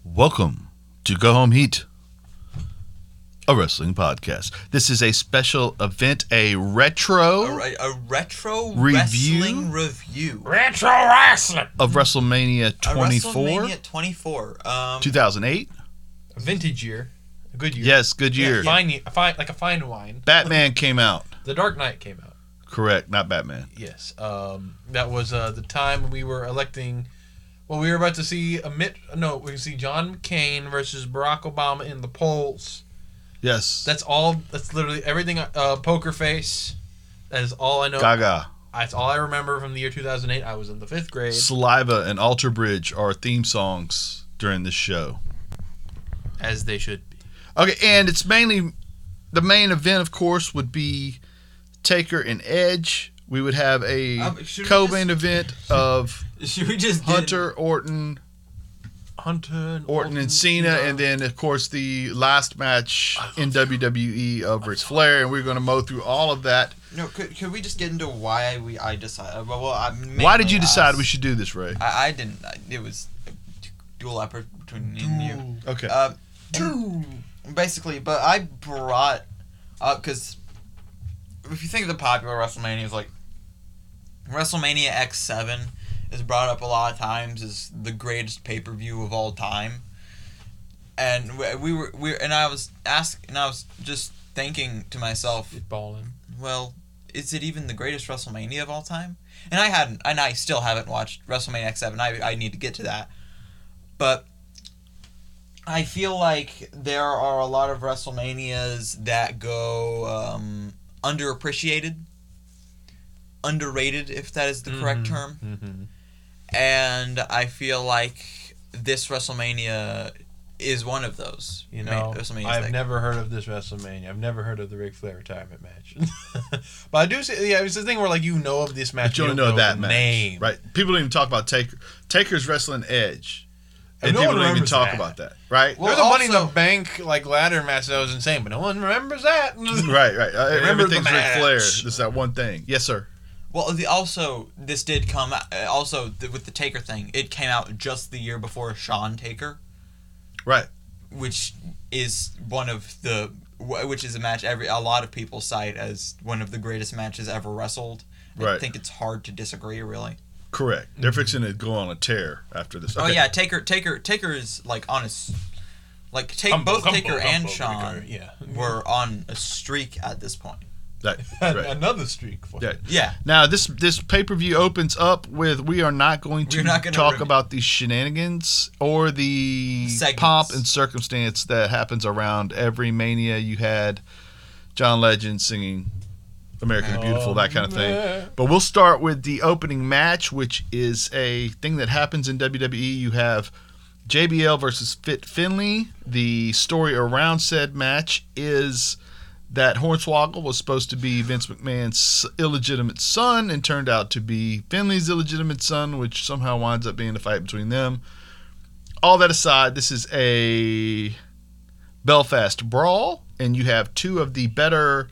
Welcome to Go Home Heat, a wrestling podcast. This is a special event, a retro wrestling review. Retro wrestling of WrestleMania 24. WrestleMania 24. 2008. A vintage year. A good year. Yes, good year. Like a fine wine. Batman came out. The Dark Knight came out. Correct, not Batman. Yes. That was the time when we were electing. Well, we were about to see we see John McCain versus Barack Obama in the polls. Yes. That's all. That's literally everything. Poker Face. That is all I know. Gaga. That's all I remember from the year 2008. I was in the 5th grade. Saliva and Alter Bridge are theme songs during this show. As they should be. Okay, and it's mainly the main event, of course, would be Taker and Edge. We would have a co-main event of Should we just Orton and Cena, and then of course the last match in WWE of Ric Flair, and we're going to mow through all of that. No, could we just get into why I decided? Why did you decide we should do this, Ray? I didn't. It was a dual effort between me and you. Okay. Basically, but I brought up because if you think of the popular WrestleManias, like WrestleMania X7 is brought up a lot of times as the greatest pay-per-view of all time, and I was just thinking to myself, well, is it even the greatest WrestleMania of all time? And I still haven't watched WrestleMania X7. I need to get to that, but I feel like there are a lot of WrestleManias that go underappreciated, underrated, if that is the correct term. Mm-hmm. And I feel like this WrestleMania is one of those. You know, I've never heard of this WrestleMania. I've never heard of the Ric Flair retirement match. But I do say, it's the thing where like you know of this match, but you don't know that match, name. right? People don't even talk about Taker. Taker's wrestling Edge. And no people one don't even remembers talk that. about that, right? Well, there's a Money in the Bank like ladder match that was insane, but no one remembers that. Right. Everything's the Ric Flair. match. Just that one thing. Yes, sir. Well, this did come with the Taker thing. It came out just the year before Shawn Taker, Right. which is a match a lot of people cite as one of the greatest matches ever wrestled. Right. I think it's hard to disagree, really. Correct. They're fixing to go on a tear after this. Okay. Oh yeah, Taker is like on both Taker and Shawn were on a streak at this point. Right. Another streak. Yeah. Now this pay-per-view opens up with we are not going to talk about the shenanigans or the segments. Pomp and circumstance that happens around every Mania. You had John Legend singing American the Beautiful, that kind of thing. But we'll start with the opening match, which is a thing that happens in WWE. You have JBL versus Fit Finlay. The story around said match is that Hornswoggle was supposed to be Vince McMahon's illegitimate son and turned out to be Finlay's illegitimate son, which somehow winds up being a fight between them. All that aside, this is a Belfast brawl, and you have two of the better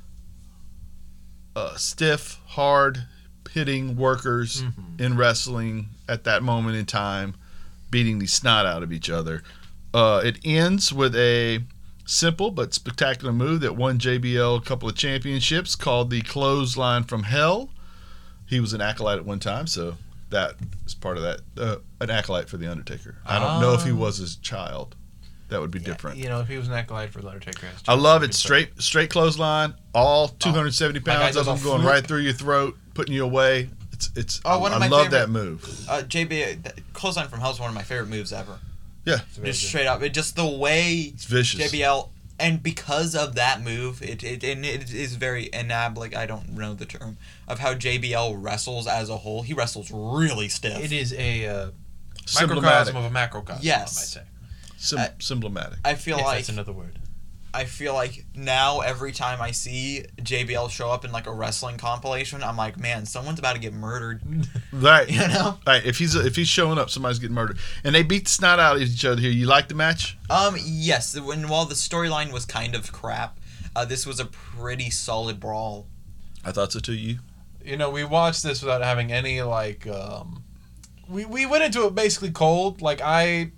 stiff, hard-hitting workers in wrestling at that moment in time, beating the snot out of each other. It ends with a simple but spectacular move that won JBL a couple of championships called the Clothesline from Hell. He was an acolyte at one time, so that is part of that. An acolyte for The Undertaker. I don't know if he was his child. That would be different. You know, if he was an acolyte for The Undertaker. I love it. Straight clothesline, all 270 pounds of them going right through your throat, putting you away. I love that move. JBL Clothesline from Hell is one of my favorite moves ever. Yeah. Just straight up. Just the way it's vicious. JBL, and because of that move, it is very like I don't know the term of how JBL wrestles as a whole. He wrestles really stiff. It is a microcosm of a macrocosm, yes. I might say. Symptomatic. I feel like that's another word. I feel like now every time I see JBL show up in like a wrestling compilation, I'm like, man, someone's about to get murdered. Right. You know? Right. If he's showing up, somebody's getting murdered. And they beat the snot out of each other here. You like the match? Yes. While the storyline was kind of crap, this was a pretty solid brawl. I thought so too. You? You know, we watched this without having any like. We went into it basically cold. Like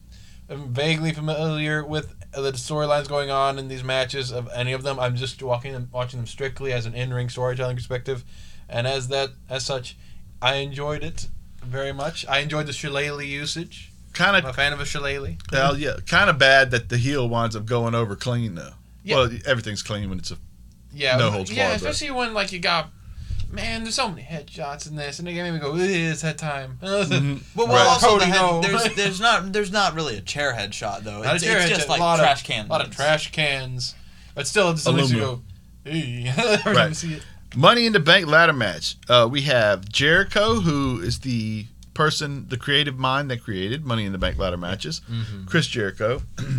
am vaguely familiar with the storylines going on in these matches of any of them. I'm just watching them strictly as an in-ring storytelling perspective, and as such, I enjoyed it very much. I enjoyed the shillelagh usage. I'm a fan of a shillelagh. Well, yeah, kind of bad that the heel winds up going over clean though. Yeah. Well, everything's clean when it's a no holds barred. Yeah, especially when like you got. Man, there's so many headshots in this, and they made me go, "It's that time." But well, Right. also Cody, there's not really a chair headshot though. Not It's a chair just headshot, like a trash lot of trash cans, but still, it still makes you go, "Hey!" Every time you see it. Money in the Bank ladder match. We have Jericho, who is the creative mind that created Money in the Bank ladder matches. Mm-hmm. Chris Jericho,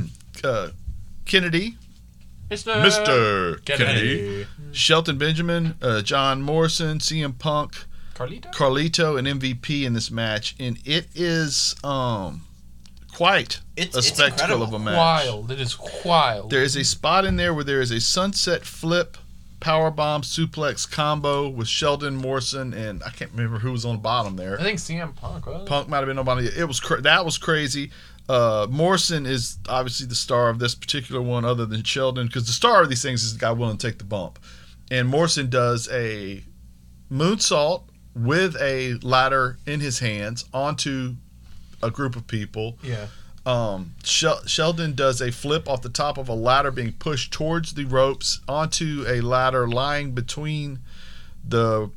Kennedy, Mr. Mr. Kennedy, Shelton Benjamin, John Morrison, CM Punk, Carlito, and MVP in this match, and it is quite a spectacle of a match. Wild. It is wild. There is a spot in there where there is a sunset flip, powerbomb suplex combo with Sheldon Morrison, and I can't remember who was on the bottom there. I think CM Punk was. Punk might have been on the bottom. It was that was crazy. Morrison is obviously the star of this particular one, other than Sheldon, because the star of these things is the guy willing to take the bump. And Morrison does a moonsault with a ladder in his hands onto a group of people. Yeah. Sheldon does a flip off the top of a ladder being pushed towards the ropes onto a ladder lying between the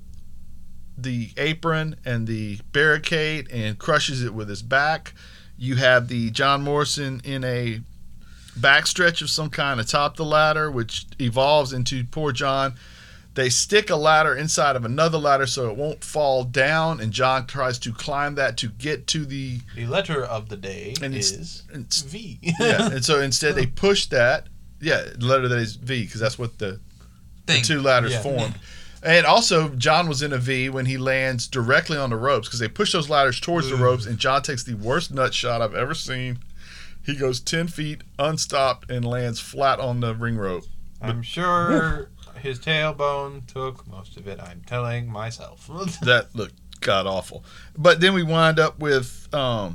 apron and the barricade and crushes it with his back. You have the John Morrison in a backstretch of some kind atop the ladder, which evolves into poor John. They stick a ladder inside of another ladder so it won't fall down, and John tries to climb that to get to the... The letter of the day is V. Yeah, and so instead they push that. Yeah, the letter that is V, because that's what the two ladders formed. And also, John was in a V when he lands directly on the ropes, because they push those ladders towards the ropes, and John takes the worst nut shot I've ever seen. He goes 10 feet unstopped and lands flat on the ring rope. I'm sure his tailbone took most of it, I'm telling myself. That looked god-awful. But then we wind up with the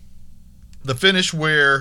finish where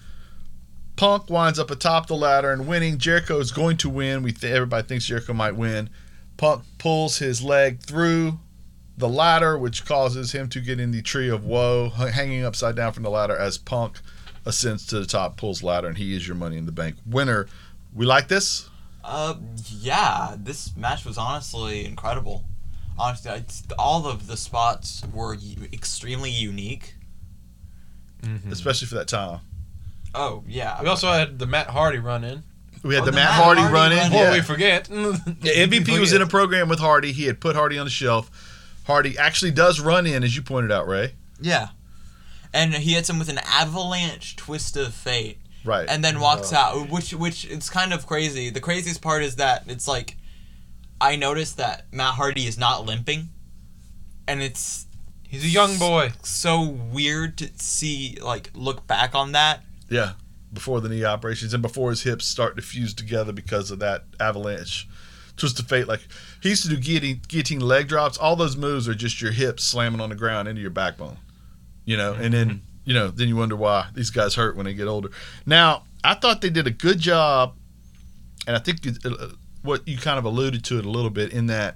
Punk winds up atop the ladder and winning. Jericho is going to win. Everybody thinks Jericho might win. Punk pulls his leg through the ladder, which causes him to get in the tree of woe, hanging upside down from the ladder as Punk ascends to the top, pulls ladder, and he is your Money in the Bank winner. We like this? Yeah, this match was honestly incredible. Honestly, all of the spots were extremely unique. Mm-hmm. Especially for that time. Oh, yeah. We also had the Matt Hardy run-in. We had the Matt Hardy run in. Before we forget. MVP was in a program with Hardy. He had put Hardy on the shelf. Hardy actually does run in, as you pointed out, Ray. Yeah. And he hits him with an avalanche twist of fate. Right. And then walks out, which it's kind of crazy. The craziest part is that it's like, I noticed that Matt Hardy is not limping. And he's a young boy. So weird to see, look back on that. Yeah. Before the knee operations and before his hips start to fuse together because of that avalanche twist of fate. Like, he used to do guillotine leg drops. All those moves are just your hips slamming on the ground into your backbone. And then, then you wonder why these guys hurt when they get older. Now, I thought they did a good job, and I think what you kind of alluded to it a little bit, in that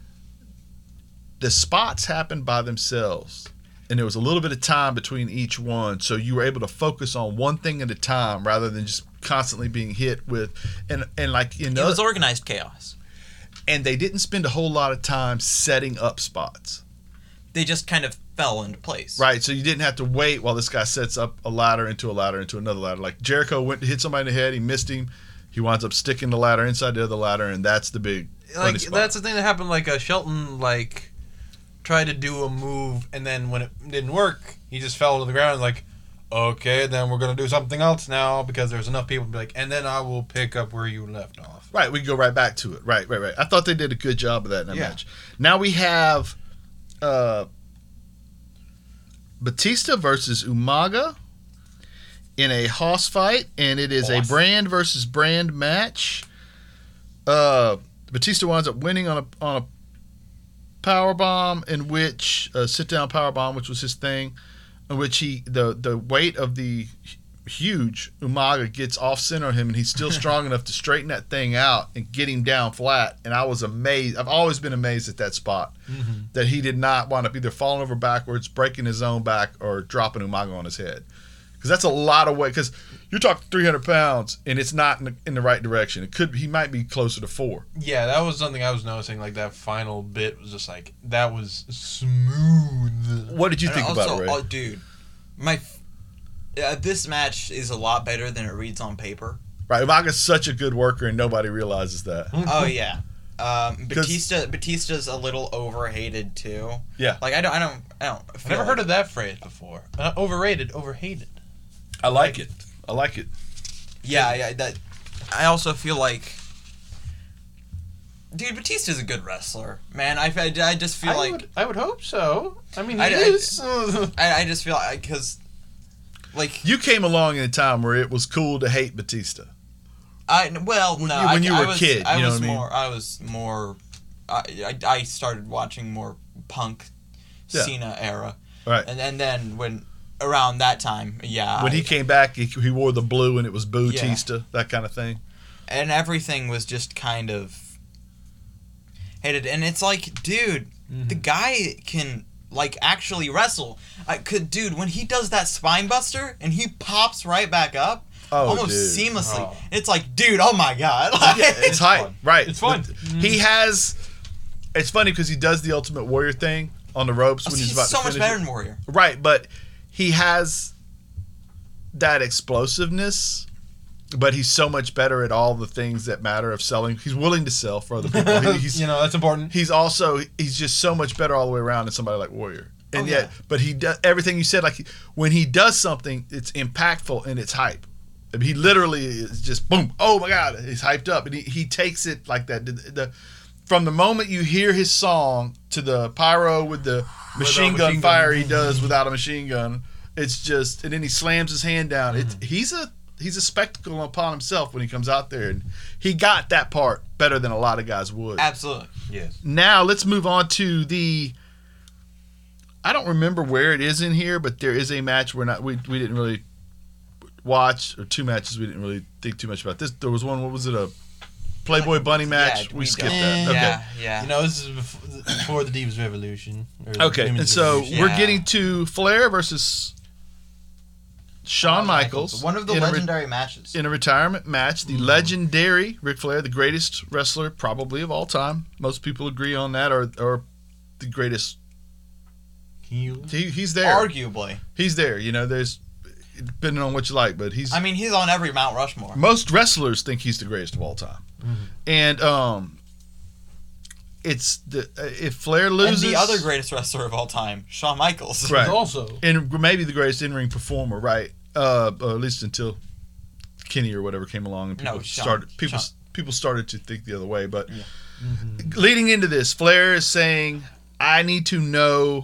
the spots happened by themselves. And there was a little bit of time between each one, so you were able to focus on one thing at a time rather than just constantly being hit with, and like, it was organized chaos. And they didn't spend a whole lot of time setting up spots. They just kind of fell into place. Right, so you didn't have to wait while this guy sets up a ladder into another ladder. Like, Jericho went to hit somebody in the head, he missed him, he winds up sticking the ladder inside the other ladder, and that's the big funny spot. That's the thing that happened. Shelton tried to do a move, and then when it didn't work, he just fell to the ground. Okay, then we're gonna do something else now, because there's enough people to be like, and then I will pick up where you left off. Right, we can go right back to it. Right. I thought they did a good job of that in that match. Now we have Batista versus Umaga in a hoss fight, and it is a brand versus brand match. Batista winds up winning on a powerbomb, in which sit down powerbomb, which was his thing. in which the weight of the huge Umaga gets off center of him, and he's still strong enough to straighten that thing out and get him down flat. And I was amazed. I've always been amazed at that spot, that he did not wind up either falling over backwards, breaking his own back, or dropping Umaga on his head. Because that's a lot of weight. Because you're talking 300 pounds, and it's not in the right direction. He might be closer to 4. Yeah, that was something I was noticing. Like, that final bit was just like, that was smooth. What did you think about it, Ray? Oh, dude, this match is a lot better than it reads on paper. Right, Umaga's such a good worker, and nobody realizes that. Oh yeah, Batista's a little overhated too. Yeah, like I don't. I've never heard of that phrase before. Overrated, overhated. I like it. I like it. Yeah. That. I also feel like, dude, Batista's a good wrestler, man. I just feel I would hope so. I mean, he is. I just feel like, because. Like, you came along in a time where it was cool to hate Batista. When you were a kid, you know what I mean? I was more. I started watching more Punk, Cena era, right? And then when around that time, when he came back, he wore the blue and it was Batista, that kind of thing, and everything was just kind of hated. And it's like, dude, the guy can. Like, actually wrestle. Dude, when he does that spine buster and he pops right back up almost seamlessly, it's like, dude, oh my god. Like, it's hype. Right. It's fun. He has. It's funny because he does the Ultimate Warrior thing on the ropes when he's about to finish. He's so much better than Warrior. Right, but he has that explosiveness. But he's so much better at all the things that matter of selling. He's willing to sell for other people. That's important. He's just so much better all the way around than somebody like Warrior. And but he does everything you said. Like, when he does something, it's impactful and it's hype. I mean, he literally is just boom. Oh my God, he's hyped up, and he takes it like that. From the moment you hear his song to the pyro with the machine gun fire he does without a machine gun, it's just, and then he slams his hand down. He's a spectacle upon himself when he comes out there, and he got that part better than a lot of guys would. Absolutely. Yes. Now let's move on to I don't remember where it is in here, but there is a match we didn't really watch, or 2 matches we didn't really think too much about. There was one. What was it? A Playboy Bunny match? Yeah, we skipped that. Okay. Yeah. This is before the Divas Revolution. Okay, and so we're getting to Flair versus Shawn Michaels, one of the legendary matches. In a retirement match, the legendary Ric Flair, the greatest wrestler probably of all time. Most people agree on that, or the greatest heel. He's there. Arguably. He's there. There's, depending on what you like, but he's on every Mount Rushmore. Most wrestlers think he's the greatest of all time. And it's if Flair loses, and the other greatest wrestler of all time, Shawn Michaels, right? Also, and maybe the greatest in-ring performer, right? At least until Kenny or whatever came along, and people started to think the other way. But leading into this, Flair is saying, "I need to know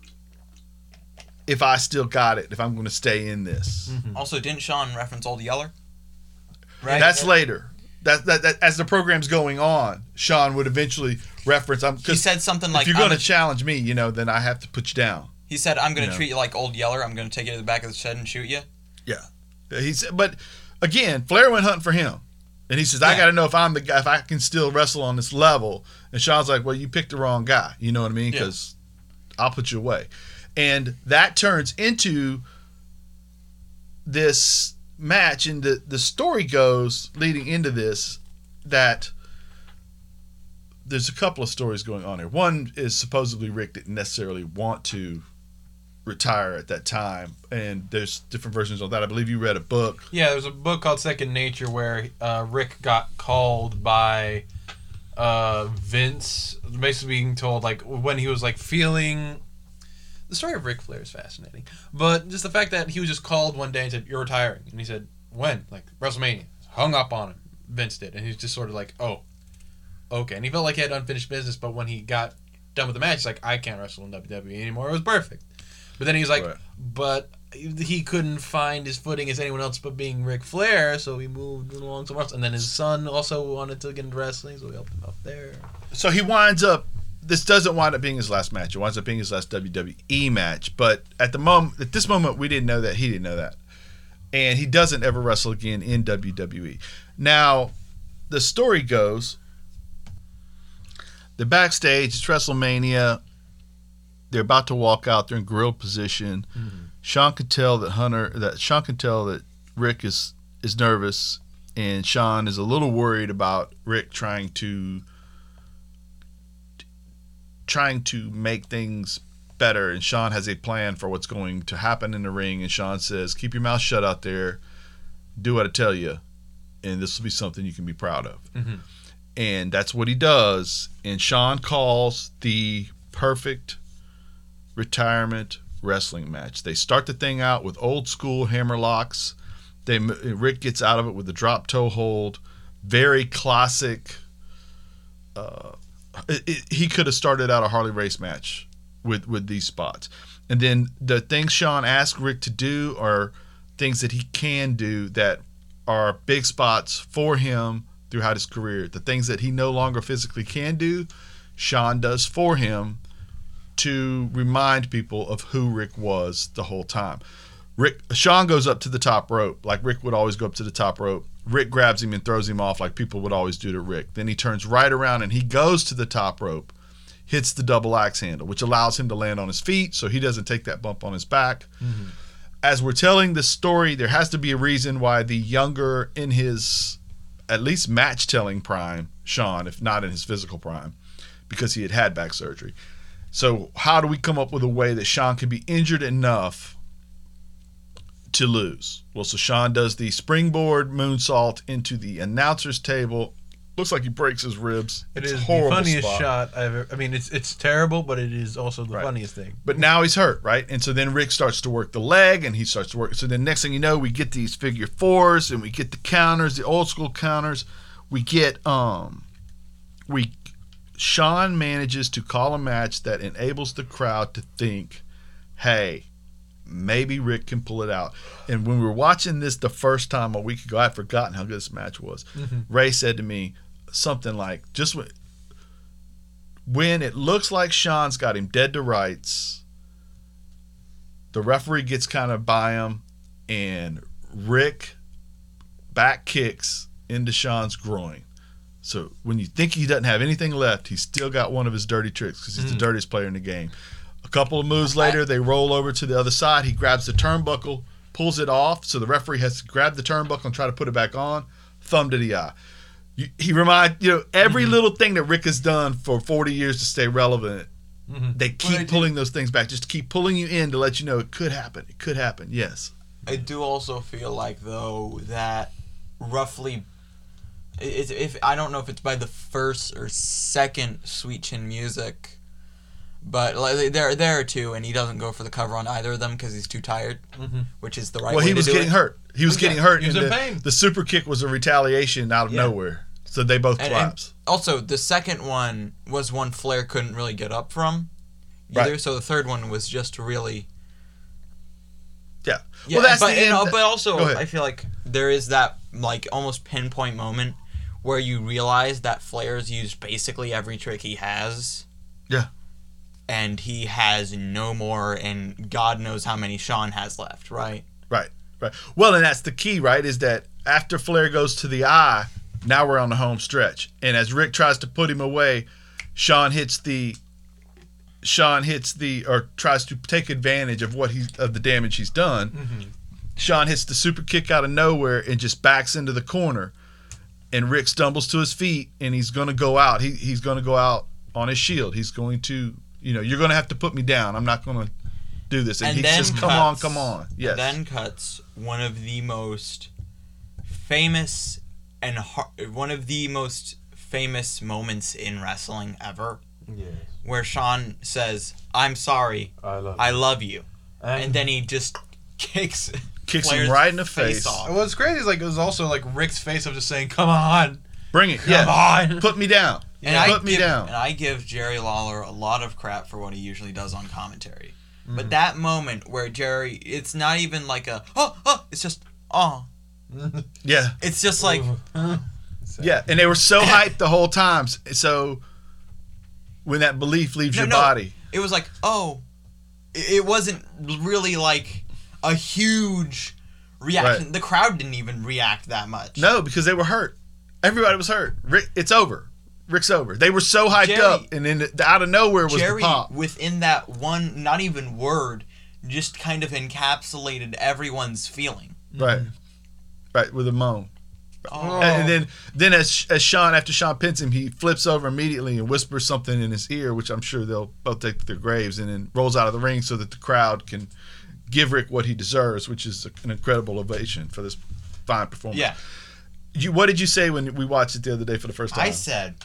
if I still got it, if I'm going to stay in this." Also, didn't Shawn reference Old Yeller? Right. That's later. That as the program's going on, Shawn would eventually reference. He said something like, "If you're going to challenge me, then I have to put you down." He said, "I'm going to treat you like Old Yeller. I'm going to take you to the back of the shed and shoot you." Yeah, but again, Flair went hunting for him, and he says, "I got to know if I'm the guy, if I can still wrestle on this level." And Shawn's like, "Well, you picked the wrong guy. You know what I mean? Because I'll put you away." And that turns into this match, and the story goes leading into this that there's a couple of stories going on here. One is supposedly Rick didn't necessarily want to retire at that time, and there's different versions of that. I believe you read a book. Yeah, there's a book called Second Nature where Rick got called by Vince, basically being told, like, when he was like feeling. The story of Ric Flair is fascinating, but just the fact that he was just called one day and said, "You're retiring," and he said, "When?" Like, WrestleMania. Hung up on him. Vince did, and he was just sort of like, "Oh, okay." And he felt like he had unfinished business, but when he got done with the match, he's like, "I can't wrestle in WWE anymore." It was perfect. But then he was like, but he couldn't find his footing as anyone else but being Ric Flair, so he moved along somewhere else. And then his son also wanted to get into wrestling, so we helped him out there. So he winds up this doesn't wind up being his last match. It winds up being his last WWE match. But at this moment, we didn't know that. He didn't know that. And he doesn't ever wrestle again in WWE. Now, the story goes, they're backstage. It's WrestleMania. They're about to walk out. They're in gorilla position. Mm-hmm. Sean can tell that Rick is nervous, and Sean is a little worried about Rick trying to make things better, and Sean has a plan for what's going to happen in the ring, and Sean says, keep your mouth shut out there, do what I tell you, and this will be something you can be proud of. Mm-hmm. And that's what he does, and Sean calls the perfect retirement wrestling match. They start the thing out with old school hammer locks. Rick gets out of it with a drop toe hold, very classic. He could have started out a Harley Race match with these spots. And then the things Sean asked Rick to do are things that he can do that are big spots for him throughout his career. The things that he no longer physically can do, Sean does for him to remind people of who Rick was the whole time. Sean goes up to the top rope like Rick would always go up to the top rope. Rick grabs him and throws him off like people would always do to Rick. Then he turns right around and he goes to the top rope, hits the double axe handle, which allows him to land on his feet so he doesn't take that bump on his back. Mm-hmm. As we're telling this story, there has to be a reason why the younger, in his at least match-telling prime, Sean, if not in his physical prime, because he had back surgery. So how do we come up with a way that Sean can be injured enough to lose? Well, so Sean does the springboard moonsault into the announcer's table. Looks like he breaks his ribs. It's a horrible the funniest shot I've ever. I mean, it's terrible, but it is also the funniest thing. But now he's hurt, right? And so then Rick starts to work the leg, and he starts to work. So then next thing you know, we get these figure fours, and we get the counters, the old school counters. We get Sean manages to call a match that enables the crowd to think, hey, maybe Rick can pull it out. And when we were watching this the first time a week ago, I'd forgotten how good this match was. Mm-hmm. Ray said to me something like, just when it looks like Sean's got him dead to rights, the referee gets kind of by him, and Rick back kicks into Sean's groin. So when you think he doesn't have anything left, he's still got one of his dirty tricks because he's the dirtiest player in the game. A couple of moves later, they roll over to the other side. He grabs the turnbuckle, pulls it off, so the referee has to grab the turnbuckle and try to put it back on. Thumb to the eye. He reminds, every little thing that Rick has done for 40 years to stay relevant, they keep pulling those things back, just to keep pulling you in to let you know it could happen. It could happen, yes. I do also feel like, though, that roughly, if I don't know if it's by the first or second Sweet Chin Music, but there are two, and he doesn't go for the cover on either of them because he's too tired, which is the right way to do it. Well, he was getting hurt. He was getting hurt. He was in pain. The super kick was a retaliation out of nowhere. So they both collapsed. And also, the second one was one Flair couldn't really get up from either, right. So the third one was just really... Yeah. Well, that's but also, I feel like there is that like almost pinpoint moment where you realize that Flair's used basically every trick he has. Yeah. And he has no more, and God knows how many Sean has left, right? Right. Well, and that's the key, right, is that after Flair goes to the eye, now we're on the home stretch. And as Rick tries to put him away, Sean tries to take advantage of of the damage he's done. Mm-hmm. Sean hits the super kick out of nowhere and just backs into the corner. And Rick stumbles to his feet, and he's going to go out. He's going to go out on his shield. He's going to, you're going to have to put me down. I'm not going to do this. And he says, come on. Yes. And then cuts one of the most famous moments in wrestling ever. Yes. Where Sean says, I'm sorry, I love you. And then he just kicks him right in the face. Off. What's crazy is it was also like Rick's face of just saying, come on. Bring it. Come on. Put me down. Put me down. And I give Jerry Lawler a lot of crap for what he usually does on commentary. Mm-hmm. But that moment where Jerry, it's not even like a, it's just, Yeah. It's just like... Yeah, and they were so hyped the whole time. So when that belief leaves your No. body. It was like, oh, it wasn't really like a huge reaction. Right. The crowd didn't even react that much. No, because they were hurt. Everybody was hurt. Rick, it's over. Rick's over. They were so hyped Jerry- up, and then out of nowhere was Jerry, the pop. within that one, not even word, just kind of encapsulated everyone's feeling. Right. Right, with a moan. Oh. And then as Sean, after Sean pins him, he flips over immediately and whispers something in his ear, which I'm sure they'll both take to their graves, and then rolls out of the ring so that the crowd can give Rick what he deserves, which is an incredible ovation for this fine performance. Yeah. What did you say when we watched it the other day for the first time? I said,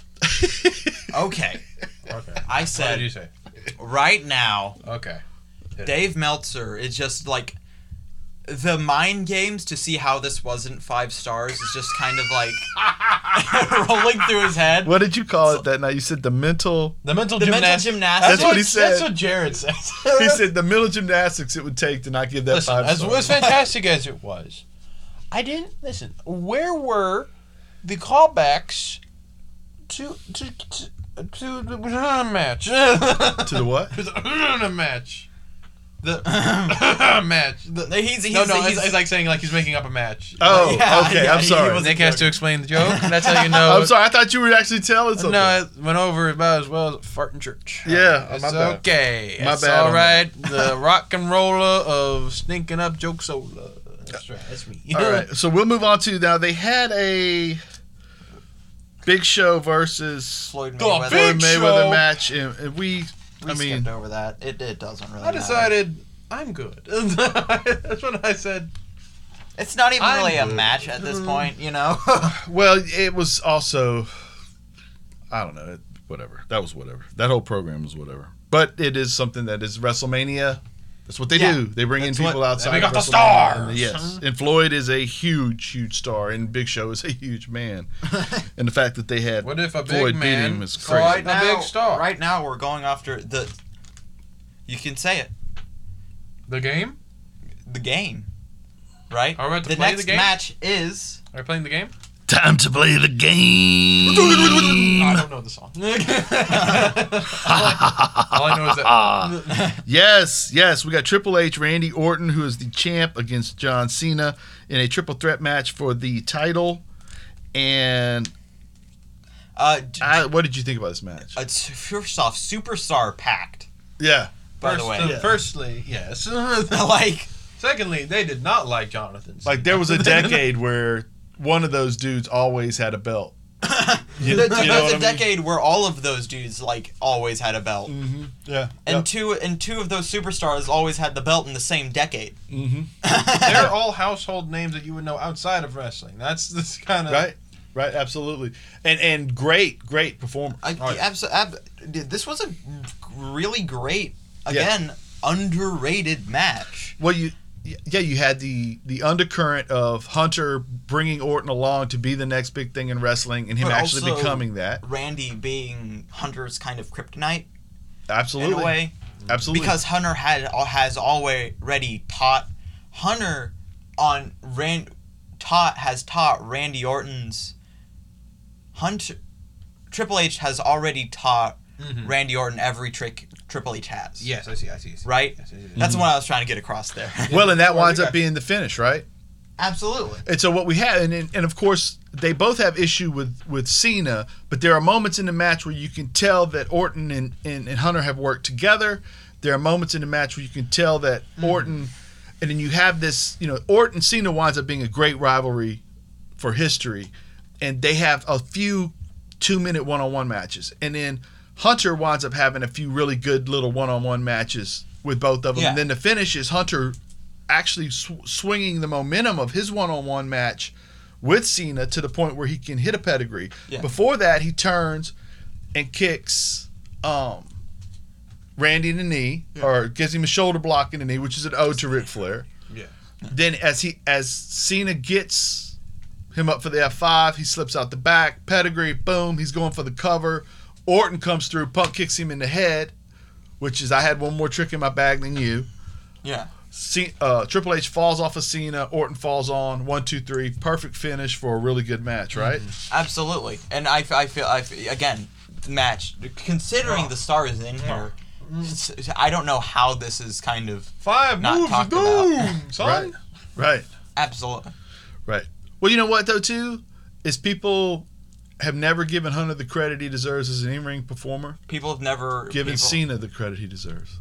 okay. Okay. I What did said, you say? right now, Okay. Dave Meltzer is just like, the mind games to see how this wasn't 5 stars is just kind of like rolling through his head. What did you call it that night? You said the mental... The mental The mental gymnastics. gymnastics. That's what he said. That's what Jared says. He said the mental gymnastics it would take to not give that Listen, 5 as stars. fantastic as it was, I didn't listen. Where were the callbacks to the match? To the what? To the match. The match. He's It's like saying like he's making up a match. Oh, Yeah, okay. yeah, I'm he sorry. was- Nick has to explain the joke. That's how you know. I'm sorry. I thought you were actually telling something. No, it went over about as well as fart in church. Yeah, It's my bad. okay. My It's bad all on right. The rock and roller of stinking up joke soda. That's right. That's me. All right, so we'll move on to now. They had a Big Show versus Floyd The Mayweather. Big Mayweather Show. match, and we We I mean, skipped over that. It doesn't really I matter. decided I'm good. That's what I said. It's not even I'm really a good. match at this point, you know? well, it was also, I don't know, whatever. That was whatever. That whole program was whatever. But it is something that is WrestleMania. That's what they Yeah, do. They bring in that's people what- outside. we got of the WrestleMania. stars. And yes, and Floyd is a huge star, and Big Show is a huge man. And the fact that they had What if a big Floyd beat man him is saw crazy. it? A big star. Right now, we're going after the... You can say it. The game? The game. Right? Are we about to the play next the game? match is... Are we playing the game? Time to play the game. I don't know the song. All I know is that. Yes. We got Triple H, Randy Orton, who is the champ, against John Cena in a triple threat match for the title. And what did you think about this match? It's first off, superstar packed. Yeah. By the way, Yeah. Firstly, yes. like Secondly, they did not like Jonathan. Like there was a decade where one of those dudes always had a belt. You know there's what a I mean? decade where all of those dudes like always had a belt, Mm-hmm. Yeah. and two of those superstars always had the belt in the same decade. Mm-hmm. They're all household names that you would know outside of wrestling. That's this kind of Right. Absolutely. And great performer. This was a really great, again, underrated match. Well, you had the undercurrent of Hunter bringing Orton along to be the next big thing in wrestling, and him But actually also becoming that. Randy being Hunter's kind of kryptonite Absolutely. in a way. Absolutely. Because Hunter has already taught Randy Orton's Triple H has already taught Randy Orton every trick Triple H has. Yes, I see. Right? Yes, That's what I was trying to get across there. well, and that winds up being the finish, right? Absolutely. And so what we have, and of course, they both have issue with Cena, but there are moments in the match where you can tell that Orton and Hunter have worked together. There are moments in the match where you can tell that Orton, and then you have this, Orton Cena winds up being a great rivalry for history, and they have a few 2-minute one-on-one matches, and then Hunter winds up having a few really good little one-on-one matches with both of them, Yeah. and then the finish is Hunter actually swinging the momentum of his one-on-one match with Cena to the point where he can hit a pedigree. Yeah. Before that, he turns and kicks Randy in the knee, or gives him a shoulder block in the knee, which is an ode to Ric Flair. Yeah. Then as Cena gets him up for the F5, he slips out the back, pedigree, boom, he's going for the cover. Orton comes through, Punk kicks him in the head, which is, I had one more trick in my bag than you. Yeah. Triple H falls off of Cena, Orton falls on, 1, 2, 3, perfect finish for a really good match, right? Absolutely. And I feel again, match, considering the stars in here, I don't know how this is kind of 5 not moves of talked about. doom, son. Right. Absolutely. Right. Well, you know what though too is people have never given Hunter the credit he deserves as an in-ring performer. People have never Given Cena the credit he deserves.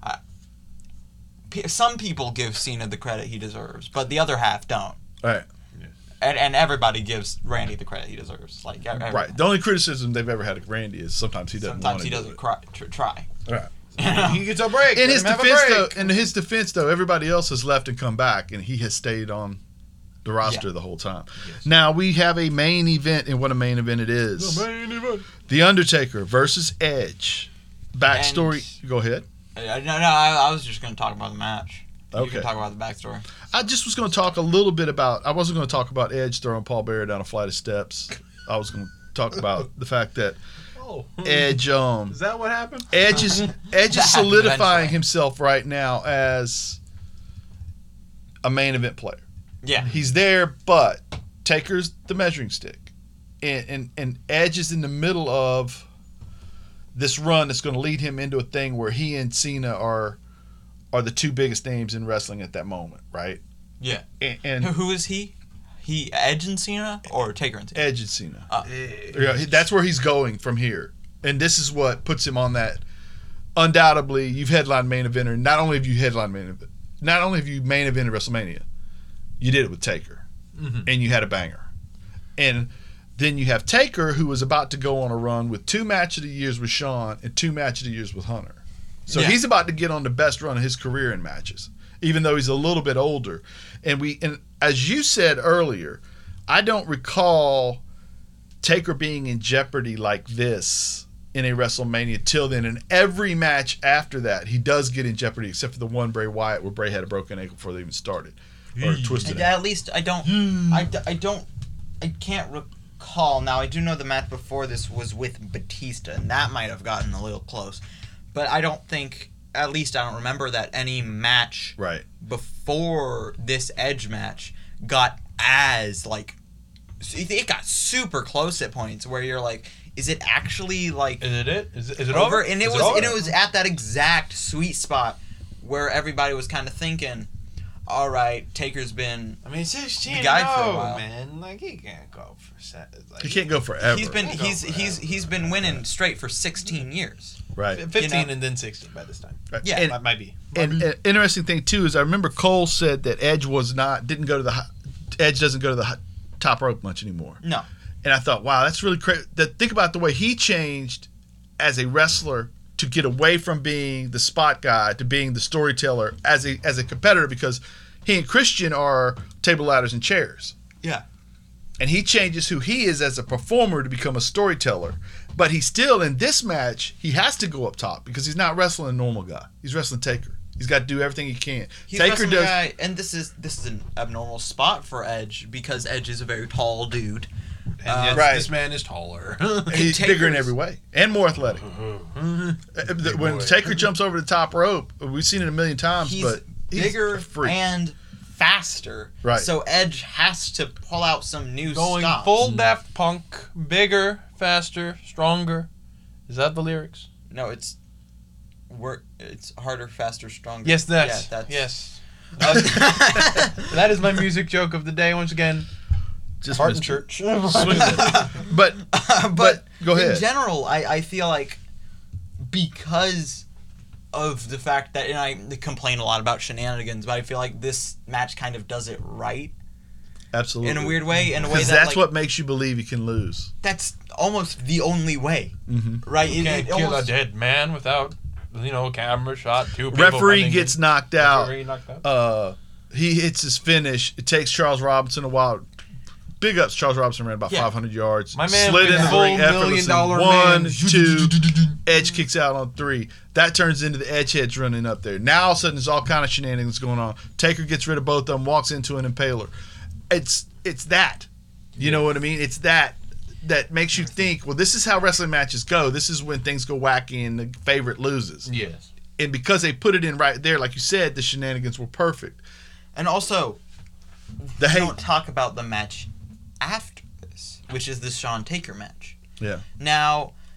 Some people give Cena the credit he deserves, but the other half don't. Right. And everybody gives Randy the credit he deserves. Like everybody. Right. The only criticism they've ever had of Randy is sometimes he doesn't. Sometimes he do doesn't it. try. Right. He gets a break. In Let his him have a defense, break. though, everybody else has left and come back, and he has stayed on the roster the whole time. Yes. Now we have a main event, and what a main event it is! The main event. The Undertaker versus Edge. Backstory. Go ahead. I was just going to talk about the match. You Okay. can talk about the backstory. I just was going to talk a little bit about. I wasn't going to talk about Edge throwing Paul Bearer down a flight of steps. I was going to talk about the fact that Oh. Edge. Is that what happened? Edge is That solidifying eventually. himself right now as a main event player. Yeah. He's there, but Taker's the measuring stick, and Edge is in the middle of this run that's going to lead him into a thing where he and Cena are the two biggest names in wrestling at that moment, right? Yeah. And Who is he? He Edge and Cena or Taker and Cena? Edge and Cena. Oh. Yeah, that's where he's going from here, and this is what puts him on that. Undoubtedly, you've headlined main eventer. Not only have you headlined main event, not only have you main evented WrestleMania, you did it with Taker, and you had a banger. And then you have Taker, who was about to go on a run with 2 match of the years with Shawn and 2 match of the years with Hunter. So Yeah. he's about to get on the best run of his career in matches, even though he's a little bit older. And as you said earlier, I don't recall Taker being in jeopardy like this in a WrestleMania till then. And every match after that, he does get in jeopardy, except for the one Bray Wyatt where Bray had a broken ankle before they even started. Or twisted At least I don't. I can't recall. Now I do know the match before this was with Batista, and that might have gotten a little close. But I don't think. At least I don't remember that any match Right. before this Edge match got as like. It got super close at points where you're like, is it actually like Is it? Is it over? over? And it Is was over? and it was at that exact sweet spot where everybody was kind of thinking, all right, Taker's been. I mean, it's just Cena, guy for a while. man. Like he can't go for like, He can't go forever. He's been winning straight for 16 years. Right. 15 you know? and then 16 by this time. Right. Yeah. And, Might be. and an interesting thing too is I remember Cole said that Edge doesn't go to the top rope much anymore. No. And I thought, wow, that's really crazy. Think about the way he changed as a wrestler to get away from being the spot guy to being the storyteller as a competitor, because he and Christian are table, ladders, and chairs. Yeah. And he changes who he is as a performer to become a storyteller. But he's still, in this match, he has to go up top because he's not wrestling a normal guy. He's wrestling Taker. He's got to do everything he can. He's Taker wrestling does. a guy, and this is an abnormal spot for Edge because Edge is a very tall dude. And yet Right. this man is taller. He's Taker's- bigger in every way and more athletic. When boy. Taker jumps over the top rope, we've seen it a million times, He's but he's bigger a freak. and faster. Right. So Edge has to pull out some new Going stops. full Daft Punk, bigger, faster, stronger. Is that the lyrics? No, it's harder, faster, stronger. Yes, Yeah, that's yes. That is my music joke of the day. Once again, Just Heart and missed it. Church. Swing it. But go ahead. In general, I feel like because of the fact that, and I complain a lot about shenanigans, but I feel like this match kind of does it right Absolutely. in a weird way, in a way Because that that's like, what makes you believe you can lose. that's almost the only way, Mm-hmm. right? You can't kill almost- a dead man without, a camera shot. 2 people Referee running gets in. knocked out. Referee knocked out. He hits his finish. It takes Charles Robinson a while. Big ups. Charles Robinson ran about Yeah. 500 yards. My man slid went into the full ring $1 effortlessly. million 1, man. 2. Edge kicks out on 3. That turns into the Edge heads running up there. Now all of a sudden there's all kind of shenanigans going on. Taker gets rid of both of them, walks into an impaler. It's that. You know what I mean? It's that makes you think, well, this is how wrestling matches go. This is when things go wacky and the favorite loses. Yes. And because they put it in right there, like you said, the shenanigans were perfect. And also, The we hate. don't talk about the match after this, which is the Shawn Taker match. Yeah. Now,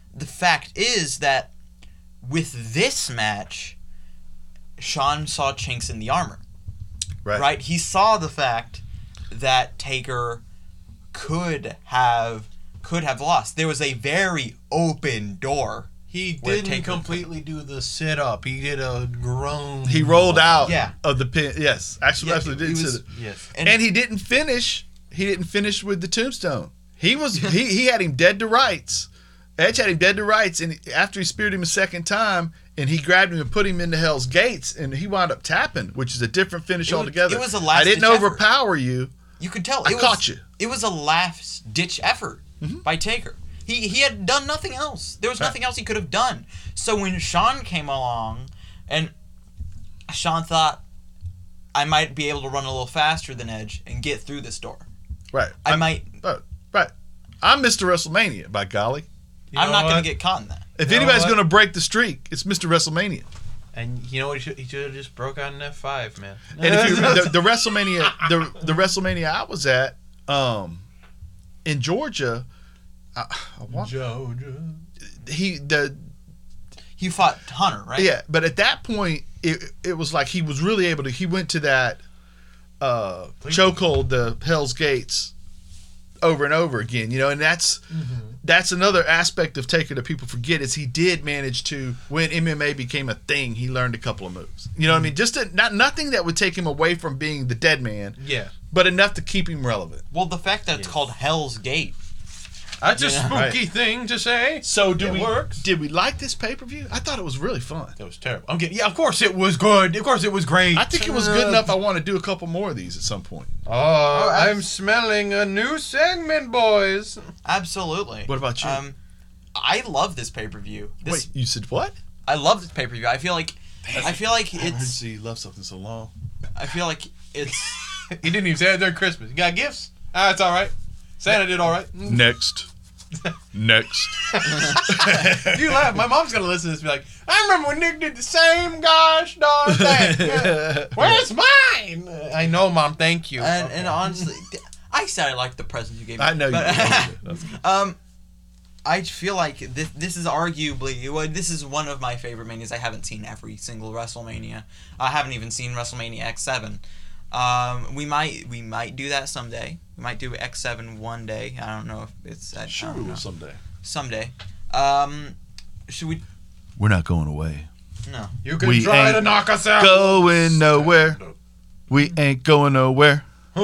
the fact is that with this match, Shawn saw chinks in the armor. Right? He saw the fact that Taker could have lost. There was a very open door. He didn't completely do the sit-up. He did a groan. He rolled out Yeah. of the pin. Yes. Actually, absolutely did sit. Yes. And he didn't finish. He didn't finish with the tombstone. He had him dead to rights. Edge had him dead to rights, and after he speared him a second time, and he grabbed him and put him into Hell's Gates, and he wound up tapping, which is a different finish altogether. It was a last I didn't overpower you. You could tell. I caught you. It was a last-ditch effort by Taker. He had done nothing else. There was nothing else he could have done. So when Shawn came along, and Shawn thought, I might be able to run a little faster than Edge and get through this door. Right. Right. I'm Mr. WrestleMania, by golly. I'm not going to get caught in that. If anybody's going to break the streak, it's Mr. WrestleMania. And you know what? He should have just broke out in F5, man. And if you the WrestleMania, the WrestleMania I was at, in Georgia, He fought Hunter, right? Yeah, but at that point, it was like he was really able to. He went to that chokehold, the Hell's Gates, over and over again. You know, and that's another aspect of Taker that people forget is he did manage to, when MMA became a thing, he learned a couple of moves. You know what I mean? Just nothing that would take him away from being the dead man. Yeah. But enough to keep him relevant. Well, the fact that it's called Hell's Gate. That's a spooky thing to say. So did we like this pay-per-view? I thought it was really fun. It was terrible. Yeah, of course it was good. Of course it was great. I think it was good enough I want to do a couple more of these at some point. Oh, I'm smelling a new segment, boys. Absolutely. What about you? I love this pay-per-view. Wait, you said what? I love this pay-per-view. I feel like it's... You love something so long. I feel like it's... You didn't even say it during Christmas. You got gifts? It's all right. Santa did all right. Next. You laugh. My mom's going to listen to this and be like, I remember when Nick did the same gosh darn thing. Where's mine? I know, Mom. Thank you. And honestly, I said I liked the present you gave me. I know you did. I feel like this is arguably, this is one of my favorite Manias. I haven't seen every single WrestleMania. I haven't even seen WrestleMania X7. We might do that someday. We might do X7 one day. I don't know if it's that. Sure, we will someday. Someday. Should we? We're not going away. No. You can try to knock us out. Going nowhere. We ain't going nowhere.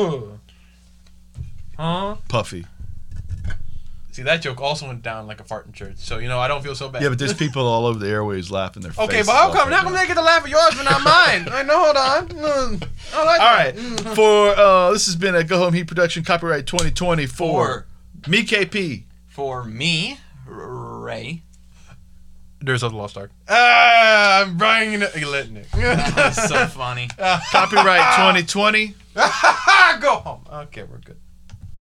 Huh? Puffy. See, that joke also went down like a fart in church. So, I don't feel so bad. Yeah, but there's people all over the airwaves laughing their faces. Okay, but how come they get to laugh at yours but not mine? I know, hold on. All right. For this has been a Go Home Heat production, copyright 2020 for me, KP. For me, Ray. There's a lost ark. I'm Brian Litnick. That was so funny. Copyright 2020. Go home. Okay, we're good.